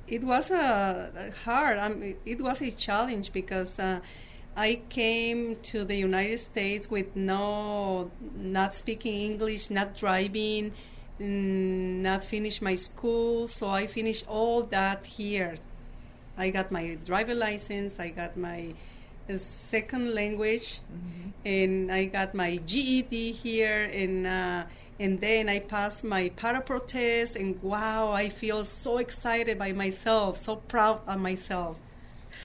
It was hard. It was a challenge because I came to the United States with not speaking English, not driving, not finish my school. So I finished all that here. I got my driver license. I got my second language, and I got my GED here, and then I passed my parapro test, and wow, I feel so excited by myself, so proud of myself.